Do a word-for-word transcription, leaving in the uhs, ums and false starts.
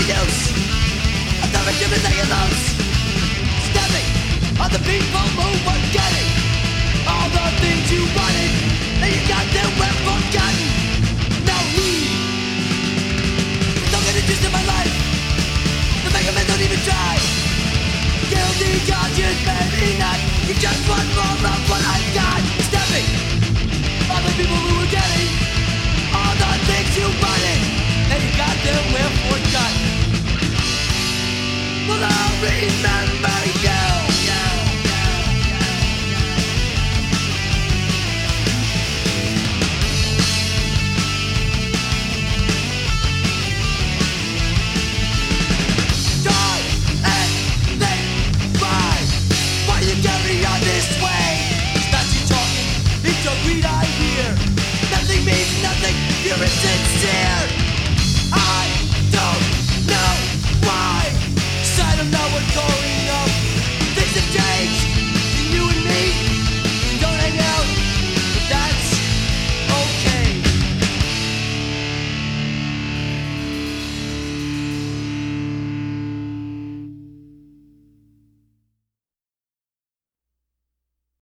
use of the regime that you lose. Stepping on the people who were getting all the things you wanted, and you got them well forgotten. No need. Don't get interest in my life. The mega men don't even try. Guilty conscience, maybe not. You just want more.